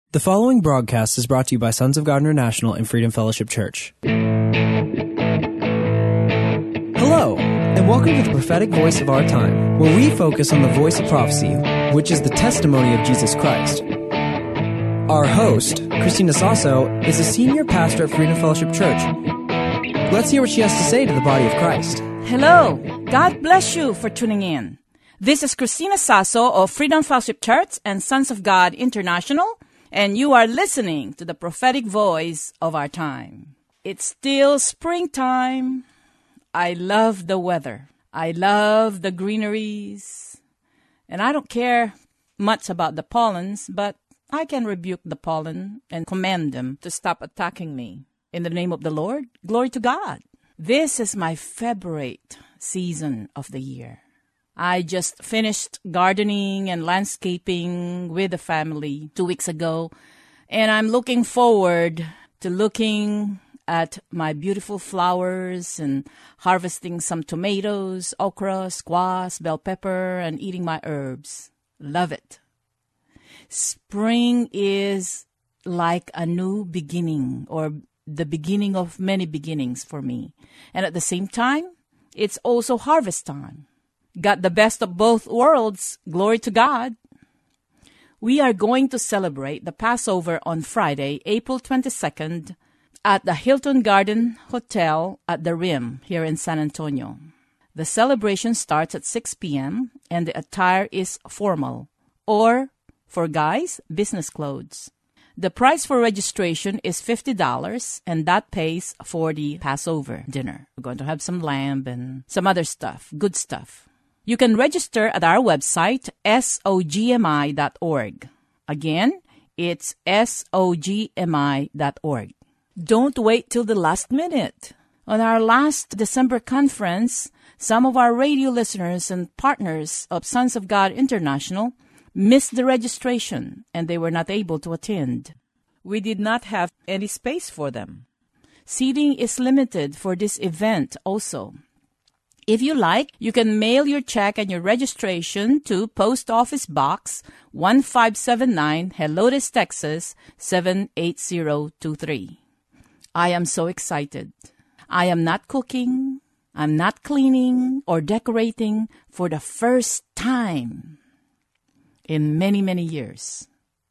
The following broadcast is brought to you by Sons of God International and Freedom Fellowship Church. Hello, and welcome to the prophetic voice of our time, where we focus on the voice of prophecy, which is the testimony of Jesus Christ. Our host, Christina Sasso, is a senior pastor at Freedom Fellowship Church. Let's hear what she has to say to the body of Christ. Hello, God bless you for tuning in. This is Christina Sasso of Freedom Fellowship Church and Sons of God International, and you are listening to the prophetic voice of our time. It's still springtime. I love the weather. I love the greeneries. And I don't care much about the pollens, but I can rebuke the pollen and command them to stop attacking me. In the name of the Lord, glory to God. This is my favorite season of the year. I just finished gardening and landscaping with the family 2 weeks ago, and I'm looking forward to looking at my beautiful flowers and harvesting some tomatoes, okra, squash, bell pepper, and eating my herbs. Love it. Spring is like a new beginning, or the beginning of many beginnings for me. And at the same time, it's also harvest time. Got the best of both worlds. Glory to God. We are going to celebrate the Passover on Friday, April 22nd, at the Hilton Garden Hotel at the Rim here in San Antonio. The celebration starts at 6 p.m. and the attire is formal, or for guys, business clothes. The price for registration is $50, and that pays for the Passover dinner. We're going to have some lamb and some other stuff, good stuff. You can register at our website, sogmi.org. Again, it's sogmi.org. Don't wait till the last minute. On our last December conference, some of our radio listeners and partners of Sons of God International missed the registration, and they were not able to attend. We did not have any space for them. Seating is limited for this event also. If you like, you can mail your check and your registration to Post Office Box 1579, Helotes, Texas 78023. I am so excited. I am not cooking, I'm not cleaning or decorating for the first time in many, many years.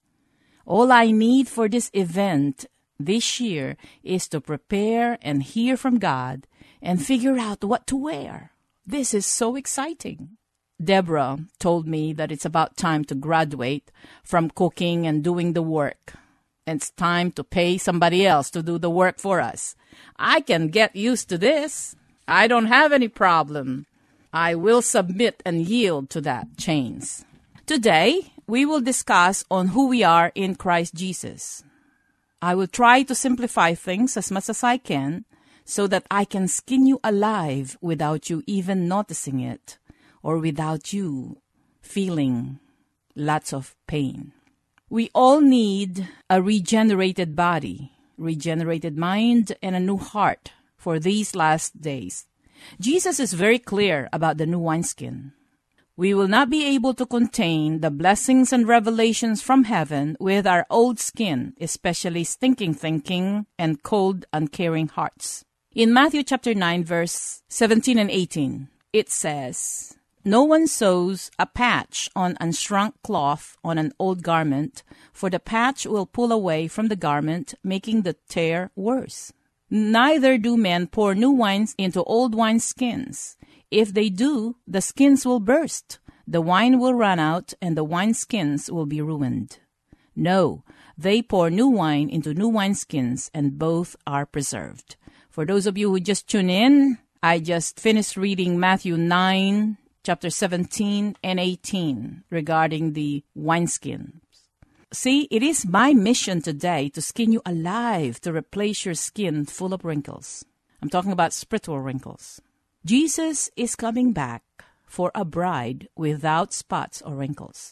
All I need for this event this year is to prepare and hear from God and figure out what to wear. This is so exciting. Deborah told me that it's about time to graduate from cooking and doing the work. It's time to pay somebody else to do the work for us. I can get used to this. I don't have any problem. I will submit and yield to that change. Today, we will discuss on who we are in Christ Jesus. I will try to simplify things as much as I can so that I can skin you alive without you even noticing it or without you feeling lots of pain. We all need a regenerated body, regenerated mind, and a new heart for these last days. Jesus is very clear about the new wineskin. We will not be able to contain the blessings and revelations from heaven with our old skin, especially stinking thinking and cold, uncaring hearts. In Matthew chapter 9, verse 17 and 18, it says, "No one sews a patch on unshrunk cloth on an old garment, for the patch will pull away from the garment, making the tear worse. Neither do men pour new wine into old wineskins. If they do, the skins will burst, the wine will run out, and the wineskins will be ruined. No, they pour new wine into new wineskins, and both are preserved." For those of you who just tune in, I just finished reading Matthew 9, chapter 17 and 18 regarding the wineskin. See, it is my mission today to skin you alive, to replace your skin full of wrinkles. I'm talking about spiritual wrinkles. Jesus is coming back for a bride without spots or wrinkles.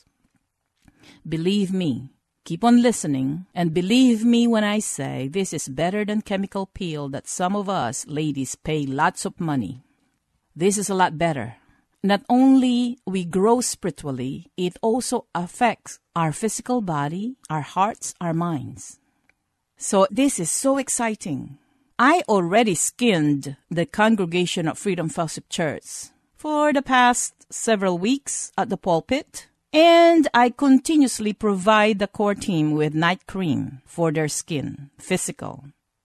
Believe me, keep on listening, and believe me when I say this is better than chemical peel that some of us ladies pay lots of money. This is a lot better. not only we grow spiritually, it also affects our physical body, our hearts, our minds. So this is so exciting. I already skinned the congregation of Freedom Fellowship Church for the past several weeks at the pulpit, and I continuously provide the core team with night cream for their skin, physical.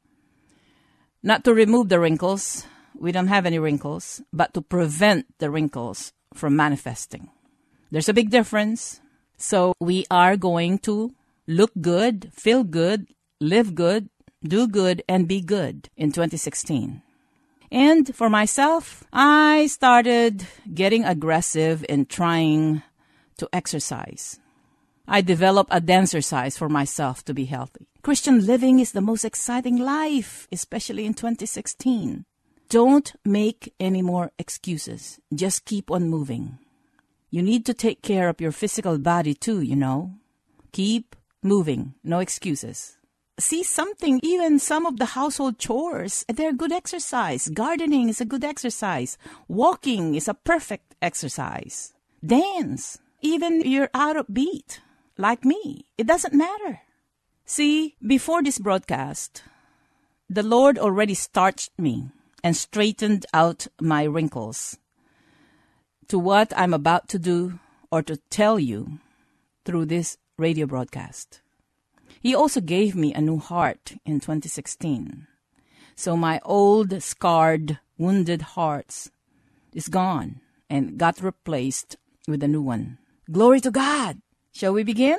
Not to remove the wrinkles, we don't have any wrinkles, but to prevent the wrinkles from manifesting. There's a big difference. So we are going to look good, feel good, live good, do good, and be good in 2016. And for myself, I started getting aggressive in trying to exercise. I developed a dancercise for myself to be healthy. Christian living is the most exciting life, especially in 2016. Don't make any more excuses. Just keep on moving. You need to take care of your physical body too, you know. Keep moving. No excuses. See something, even some of the household chores, they're good exercise. Gardening is a good exercise. Walking is a perfect exercise. Dance. Even you're out of beat, like me. It doesn't matter. See, before this broadcast, the Lord already starched me and straightened out my wrinkles to what I'm about to do or to tell you through this radio broadcast. He also gave me a new heart in 2016. So my old, scarred, wounded heart is gone and got replaced with a new one. Glory to God! Shall we begin?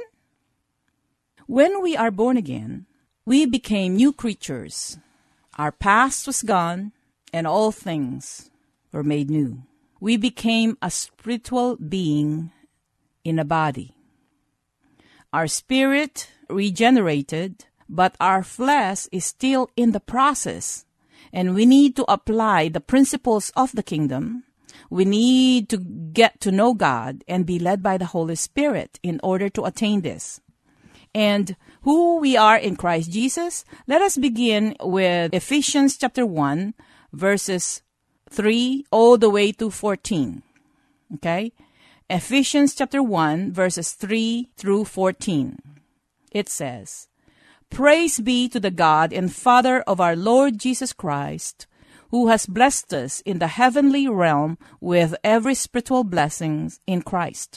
When we are born again, we became new creatures. Our past was gone, and all things were made new. We became a spiritual being in a body. Our spirit regenerated, but our flesh is still in the process, and we need to apply the principles of the kingdom. We need to get to know God and be led by the Holy Spirit in order to attain this. And who we are in Christ Jesus, let us begin with Ephesians chapter 1, verses 3 all the way to 14. Okay? Ephesians chapter 1, verses 3 through 14. It says, "Praise be to the God and Father of our Lord Jesus Christ, who has blessed us in the heavenly realm with every spiritual blessing in Christ.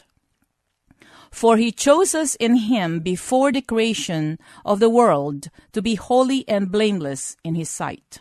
For he chose us in him before the creation of the world to be holy and blameless in his sight.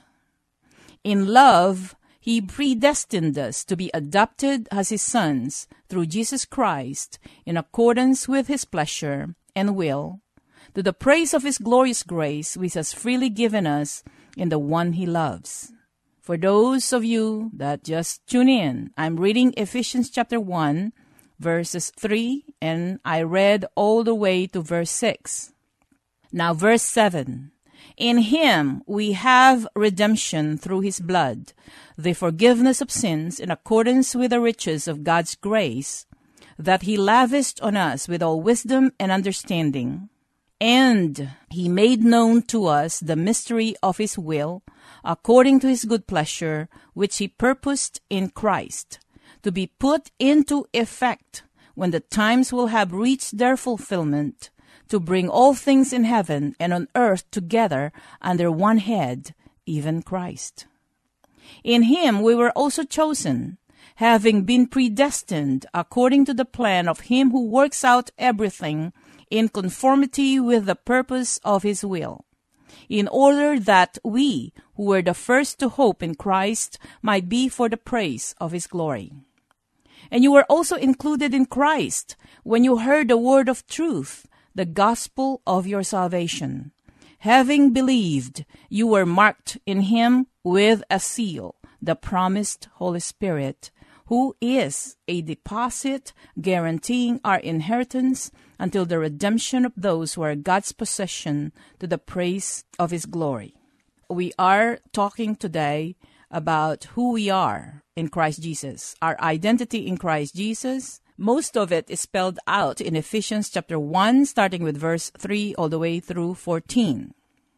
In love, he predestined us to be adopted as his sons through Jesus Christ in accordance with his pleasure and will, to the praise of his glorious grace which has freely given us in the one he loves." For those of you that just tune in, I'm reading Ephesians chapter 1, verses 3, and I read all the way to verse 6. Now verse 7. "In him we have redemption through his blood, the forgiveness of sins in accordance with the riches of God's grace, that he lavished on us with all wisdom and understanding. And he made known to us the mystery of his will, according to his good pleasure, which he purposed in Christ, to be put into effect when the times will have reached their fulfillment, to bring all things in heaven and on earth together under one head, even Christ. In him we were also chosen, having been predestined according to the plan of him who works out everything in conformity with the purpose of his will, in order that we, who were the first to hope in Christ, might be for the praise of his glory. And you were also included in Christ when you heard the word of truth, the gospel of your salvation. Having believed, you were marked in him with a seal, the promised Holy Spirit, who is a deposit guaranteeing our inheritance until the redemption of those who are God's possession, to the praise of his glory." We are talking today about who we are in Christ Jesus, our identity in Christ Jesus. Most of it is spelled out in Ephesians chapter 1, starting with verse 3 all the way through 14.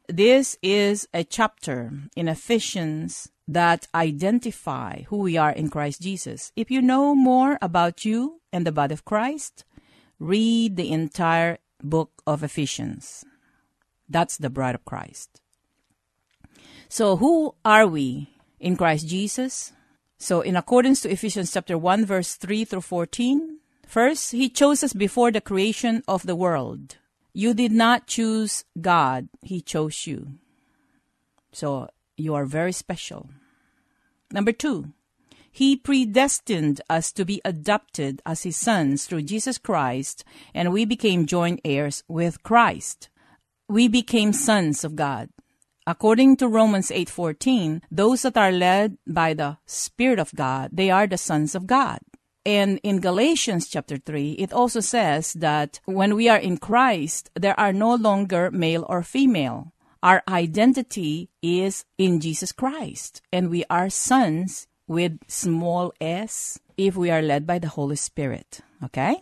this is a chapter in Ephesians that identify who we are in Christ Jesus. If you know more about you and the body of Christ, read the entire book of Ephesians. That's the bride of Christ. So who are we in Christ Jesus? So in accordance to Ephesians chapter 1, verse 3 through 14, first, He chose us before the creation of the world. You did not choose God. He chose you. So you are very special. Number 2, He predestined us to be adopted as His sons through Jesus Christ, and we became joint heirs with Christ. We became sons of God. According to Romans 8:14, those that are led by the Spirit of God, they are the sons of God. And in Galatians chapter 3, it also says that when we are in Christ, there are no longer male or female. Our identity is in Jesus Christ, and we are sons with small s if we are led by the Holy Spirit. Okay?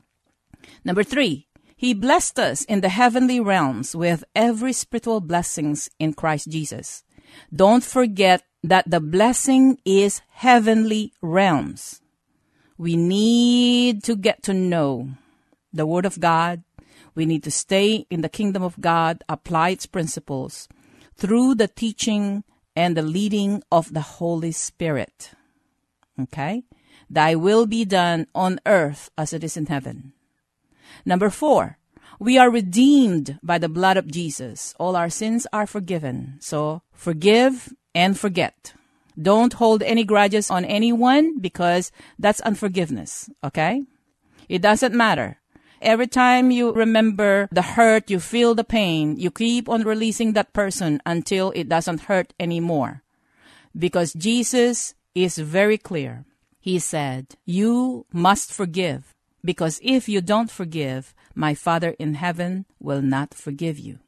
Number 3, He blessed us in the heavenly realms with every spiritual blessings in Christ Jesus. Don't forget that the blessing is heavenly realms. We need to get to know the Word of God. We need to stay in the kingdom of God, apply its principles through the teaching and the leading of the Holy Spirit. Okay? Thy will be done on earth as it is in heaven. Number 4, we are redeemed by the blood of Jesus. All our sins are forgiven. So forgive and forget. Don't hold any grudges on anyone because that's unforgiveness. Okay? It doesn't matter. Every time you remember the hurt, you feel the pain, you keep on releasing that person until it doesn't hurt anymore. Because Jesus is very clear. He said, you must forgive, because if you don't forgive, my Father in heaven will not forgive you.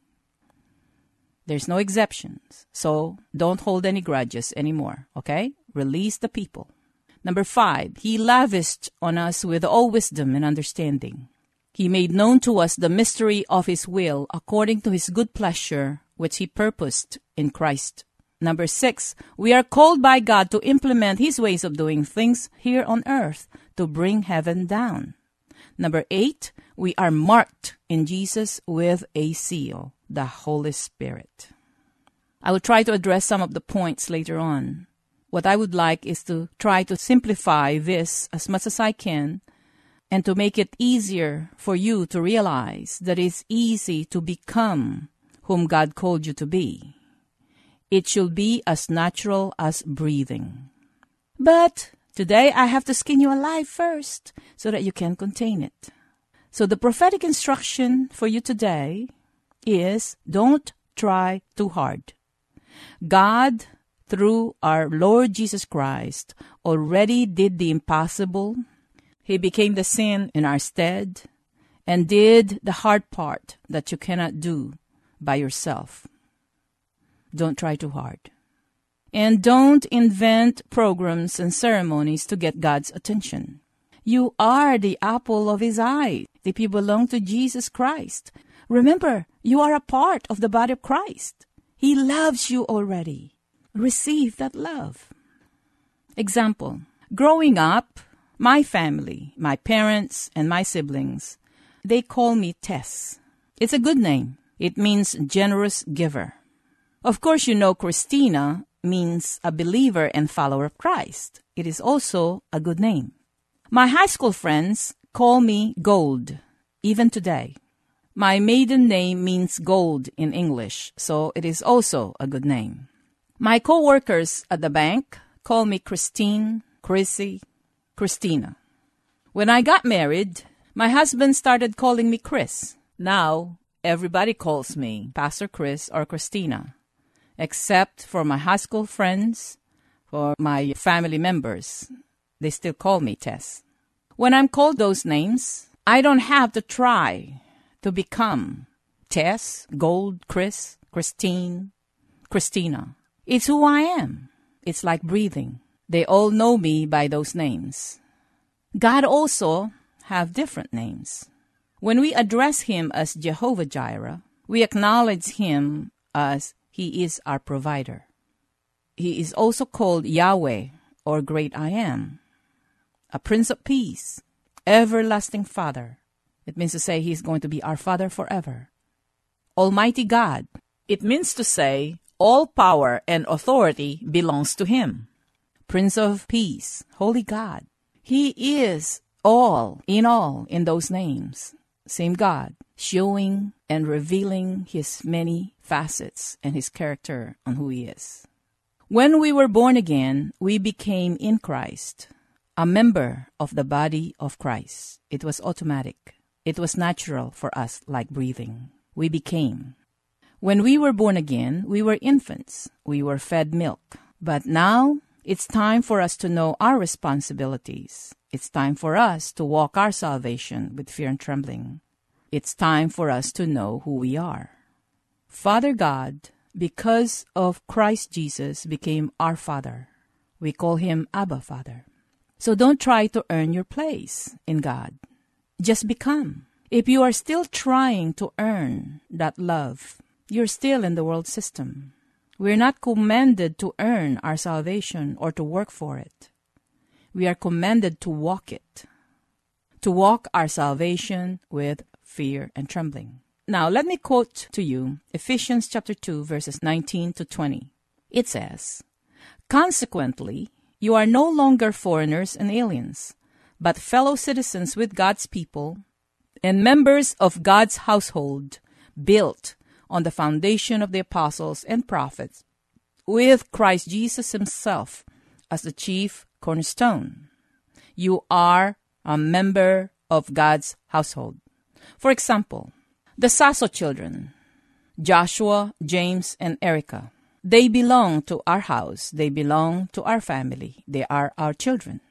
There's no exceptions. So don't hold any grudges anymore, okay? Release the people. Number 5, He lavished on us with all wisdom and understanding. He made known to us the mystery of His will according to His good pleasure, which He purposed in Christ. Number 6, we are called by God to implement His ways of doing things here on earth to bring heaven down. Number 8, we are marked in Jesus with a seal, the Holy Spirit. I will try to address some of the points later on. What I would like is to try to simplify this as much as I can and to make it easier for you to realize that it's easy to become whom God called you to be. It should be as natural as breathing. But today I have to skin you alive first so that you can contain it. So the prophetic instruction for you today is don't try too hard. God, through our Lord Jesus Christ, already did the impossible. He became the sin in our stead and did the hard part that you cannot do by yourself. Don't try too hard. And don't invent programs and ceremonies to get God's attention. You are the apple of His eye if you belong to Jesus Christ. Remember, you are a part of the body of Christ. He loves you already. Receive that love. Example, growing up, my family, my parents, and my siblings, they call me Tess. It's a good name. It means generous giver. Of course, you know Christina means a believer and follower of Christ. It is also a good name. My high school friends call me Gold, even today. My maiden name means gold in English, so it is also a good name. My co-workers at the bank call me Christine, Chrissy, Christina. When I got married, my husband started calling me Chris. Now, everybody calls me Pastor Chris or Christina, except for my high school friends, for my family members. They still call me Tess. When I'm called those names, I don't have to try to become Tess, Gold, Chris, Christine, Christina. It's who I am. It's like breathing. They all know me by those names. God also have different names. When we address Him as Jehovah Jireh, we acknowledge Him as He is our provider. He is also called Yahweh, or Great I Am, a Prince of Peace, Everlasting Father. It means to say He's going to be our Father forever. Almighty God. It means to say all power and authority belongs to Him. Prince of Peace, Holy God. He is all in those names. Same God, showing and revealing His many facets and His character on who He is. When we were born again, we became in Christ, a member of the body of Christ. It was automatic. It was natural for us, like breathing. We became. When we were born again, we were infants. We were fed milk. But now, it's time for us to know our responsibilities. It's time for us to walk our salvation with fear and trembling. It's time for us to know who we are. Father God, because of Christ Jesus, became our Father. We call Him Abba Father. So don't try to earn your place in God. Just become. If you are still trying to earn that love, you're still in the world system. We're not commanded to earn our salvation or to work for it. We are commanded to walk it. To walk our salvation with fear and trembling. Now, let me quote to you Ephesians chapter 2, verses 19 to 20. It says, "Consequently, you are no longer foreigners and aliens, but fellow citizens with God's people and members of God's household, built on the foundation of the apostles and prophets, with Christ Jesus Himself as the chief cornerstone." You are a member of God's household. For example, the Sasso children, Joshua, James, and Erica, they belong to our house. They belong to our family. They are our children.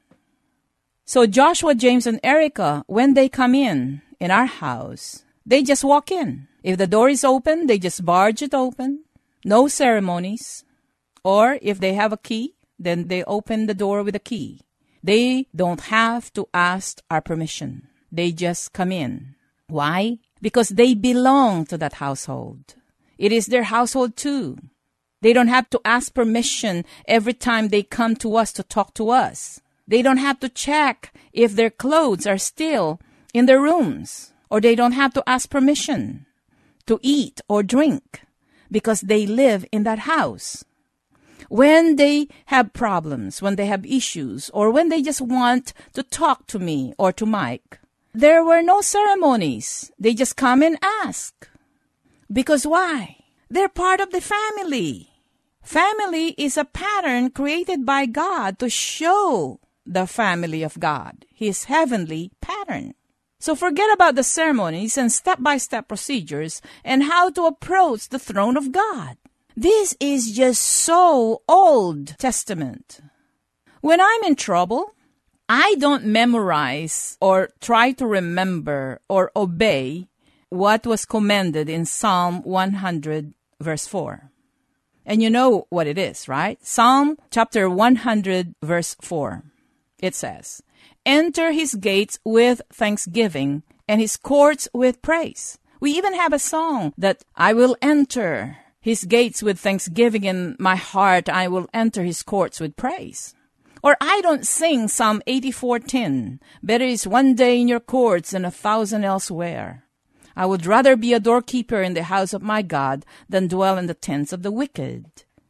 So Joshua, James, and Erica, when they come in our house, they just walk in. If the door is open, they just barge it open. No ceremonies. Or if they have a key, then they open the door with a key. They don't have to ask our permission. They just come in. Why? Because they belong to that household. It is their household too. They don't have to ask permission every time they come to us to talk to us. They don't have to check if their clothes are still in their rooms. Or they don't have to ask permission to eat or drink because they live in that house. When they have problems, when they have issues, or when they just want to talk to me or to Mike, there were no ceremonies. They just come and ask. Because why? They're part of the family. Family is a pattern created by God to show the family of God, His heavenly pattern. So forget about the ceremonies and step-by-step procedures and how to approach the throne of God. This is just so Old Testament. When I'm in trouble, I don't memorize or try to remember or obey what was commanded in Psalm 100, verse 4. And you know what it is, right? Psalm chapter 100, verse 4. It says, "Enter His gates with thanksgiving and His courts with praise." We even have a song that I will enter His gates with thanksgiving in my heart. I will enter His courts with praise. Or I don't sing Psalm 84:10. Better is one day in your courts than 1,000 elsewhere. I would rather be a doorkeeper in the house of my God than dwell in the tents of the wicked.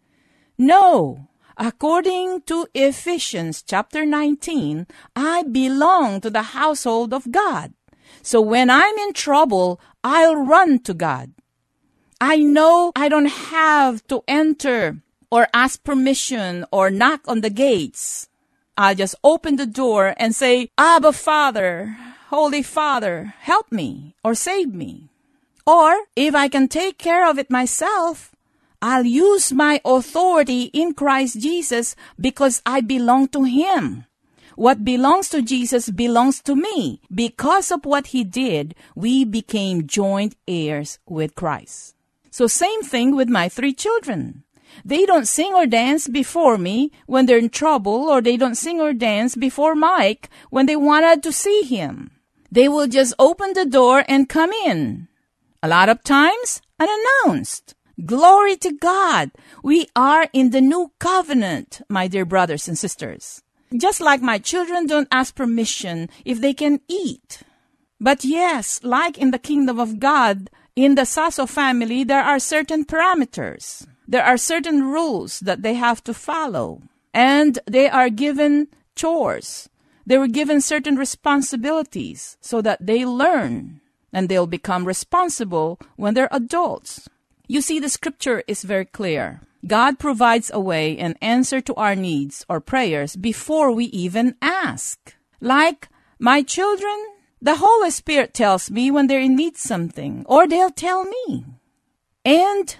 No. According to Ephesians chapter 19, I belong to the household of God. So when I'm in trouble, I'll run to God. I know I don't have to enter or ask permission or knock on the gates. I'll just open the door and say, "Abba Father, Holy Father, help me or save me." Or if I can take care of it myself, I'll use my authority in Christ Jesus because I belong to Him. What belongs to Jesus belongs to me. Because of what He did, we became joint heirs with Christ. So same thing with my 3 children. They don't sing or dance before me when they're in trouble, or they don't sing or dance before Mike when they wanted to see him. They will just open the door and come in. A lot of times, unannounced. Glory to God. We are in the new covenant, my dear brothers and sisters. Just like my children don't ask permission if they can eat. But yes, like in the kingdom of God, in the Sasso family, there are certain parameters. There are certain rules that they have to follow. And they are given chores. They were given certain responsibilities so that they learn and they'll become responsible when they're adults. You see, the scripture is very clear. God provides a way and answer to our needs or prayers before we even ask. Like my children, the Holy Spirit tells me when they need something, or they'll tell me. And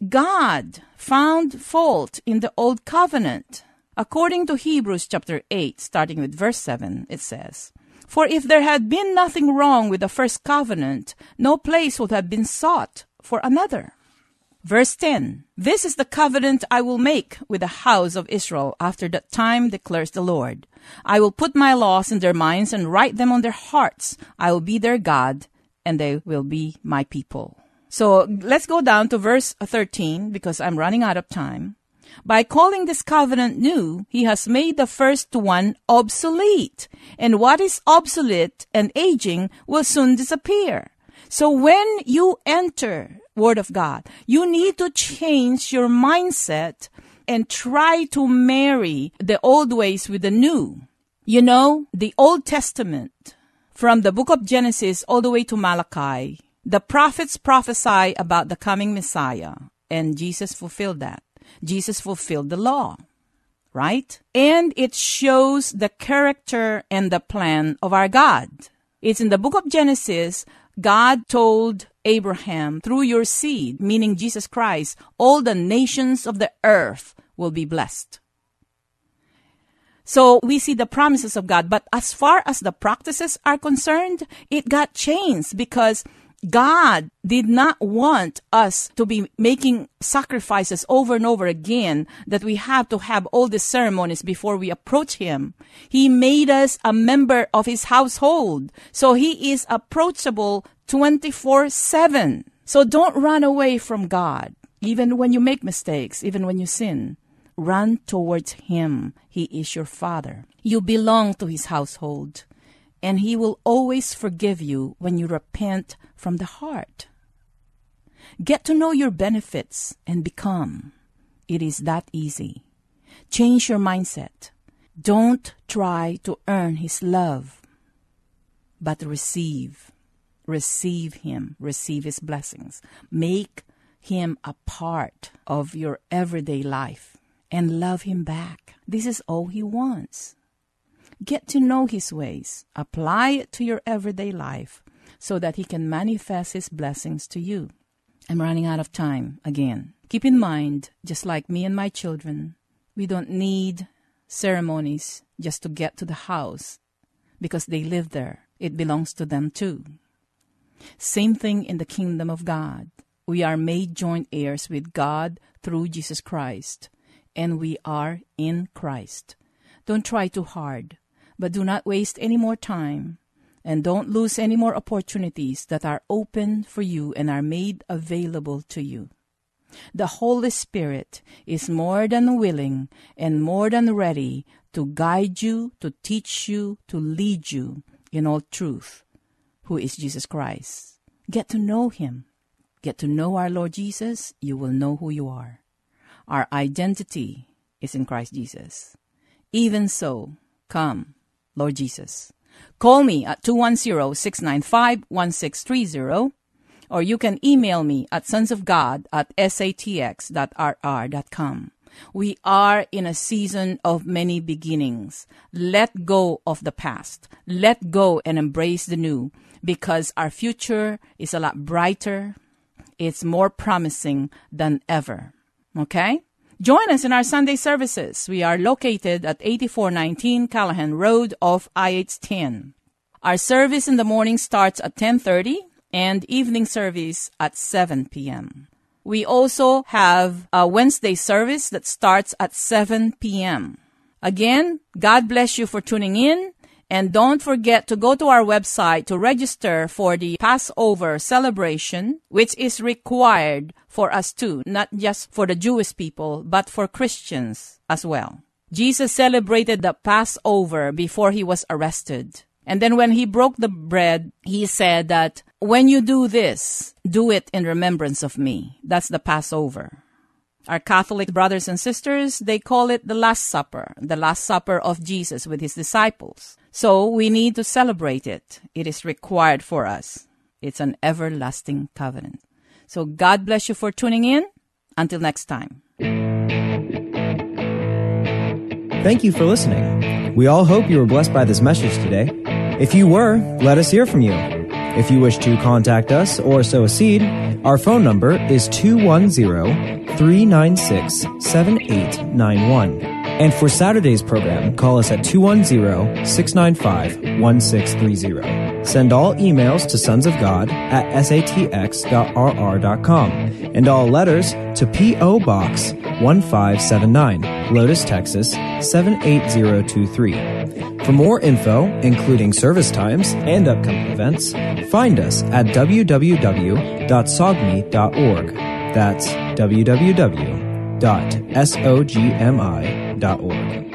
God found fault in the old covenant. According to Hebrews chapter 8, starting with verse 7, it says, "For if there had been nothing wrong with the first covenant, no place would have been sought for another." Verse 10, "This is the covenant I will make with the house of Israel after that time, declares the Lord. I will put my laws in their minds and write them on their hearts. I will be their God, and they will be my people." So let's go down to verse 13 because I'm running out of time. "By calling this covenant new, he has made the first one obsolete. And what is obsolete and aging will soon disappear." So when you enter Word of God, you need to change your mindset and try to marry the old ways with the new. You know, the Old Testament, from the book of Genesis all the way to Malachi, the prophets prophesy about the coming Messiah, and Jesus fulfilled that. Jesus fulfilled the law, right? And it shows the character and the plan of our God. It's in the book of Genesis, God told Abraham, through your seed, meaning Jesus Christ, all the nations of the earth will be blessed. So we see the promises of God. But as far as the practices are concerned, it got changed because God did not want us to be making sacrifices over and over again, that we have to have all the ceremonies before we approach Him. He made us a member of His household. So He is approachable 24/7. So don't run away from God. Even when you make mistakes, even when you sin, run towards Him. He is your Father. You belong to His household. And He will always forgive you when you repent from the heart. Get to know your benefits and become. It is that easy. Change your mindset. Don't try to earn His love, but receive. Receive Him. Receive His blessings. Make Him a part of your everyday life and love Him back. This is all He wants. Get to know His ways. Apply it to your everyday life so that He can manifest His blessings to you. I'm running out of time again. Keep in mind, just like me and my children, we don't need ceremonies just to get to the house because they live there. It belongs to them too. Same thing in the kingdom of God. We are made joint heirs with God through Jesus Christ, and we are in Christ. Don't try too hard. But do not waste any more time, and don't lose any more opportunities that are open for you and are made available to you. The Holy Spirit is more than willing and more than ready to guide you, to teach you, to lead you in all truth, who is Jesus Christ. Get to know Him. Get to know our Lord Jesus. You will know who you are. Our identity is in Christ Jesus. Even so, come, Lord Jesus. Call me at 210-695-1630, or you can email me at sonsofgod@satx.rr.com. We are in a season of many beginnings. Let go of the past. Let go and embrace the new, because our future is a lot brighter. It's more promising than ever. Okay? Join us in our Sunday services. We are located at 8419 Callahan Road off IH10. Our service in the morning starts at 10:30 and evening service at 7 p.m. We also have a Wednesday service that starts at 7 p.m. Again, God bless you for tuning in, And don't forget to go to our website to register for the Passover celebration, which is required for us too, not just for the Jewish people, but for Christians as well. Jesus celebrated the Passover before he was arrested. And then when he broke the bread, he said that, when you do this, do it in remembrance of me. That's the Passover. Our Catholic brothers and sisters, they call it the Last Supper of Jesus with his disciples. So we need to celebrate it. It is required for us. It's an everlasting covenant. So God bless you for tuning in. Until next time. Thank you for listening. We all hope you were blessed by this message today. If you were, let us hear from you. If you wish to contact us or sow a seed, our phone number is 210-396-7891. And for Saturday's program, call us at 210-695-1630. Send all emails to sonsofgod@satx.rr.com and all letters to P.O. Box 1579, Lotus, Texas 78023. For more info, including service times and upcoming events, find us at www.sogmi.org. That's www.sogmi.org.